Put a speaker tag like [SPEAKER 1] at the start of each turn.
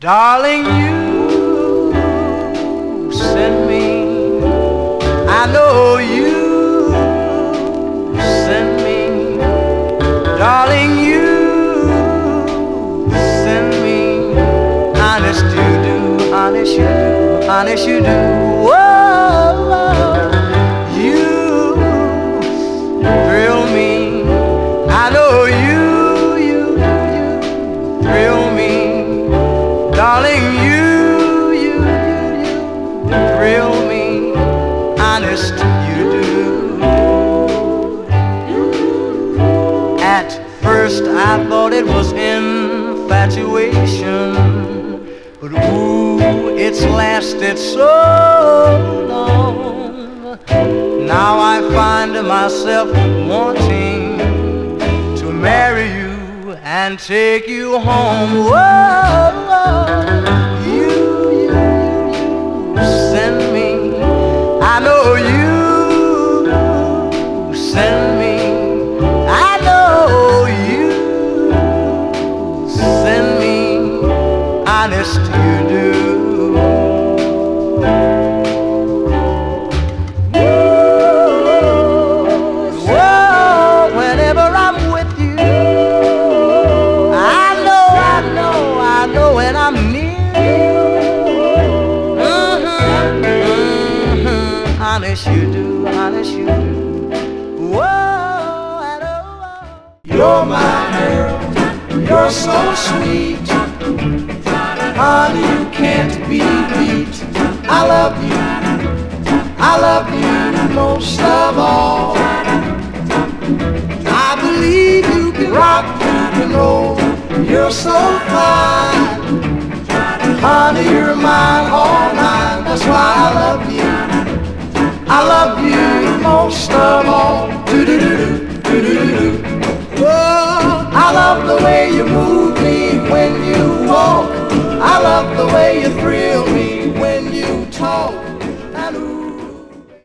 [SPEAKER 1] Darling, you send me. I know you send me. Darling, you send me. Honest you do, honest you do, honest you do. Whoa, you thrill me. I know you thrill me. Darling, you thrill me. Honest you do. At first I thought it was infatuation, but ooh, it's lasted so long. Now I find myself wanting to marry you and take you home. Whoa, you send me. I know you send me. I know you send me. Honest you do. Whoa, whenever I'm with you, I know when I'm near you. Honest you do, honest you do. Whoa, and oh.
[SPEAKER 2] You're my girl, you're so sweet. Honey, you can't be beat. I love you most of all. I believe you can rock, you can roll. You're so fine. Honey, you're mine, all mine. That's why I love you. I love you most of all. Do-do-do-do, do-do-do-do. Oh, I love the way you move me when you walk. I love the way you thrill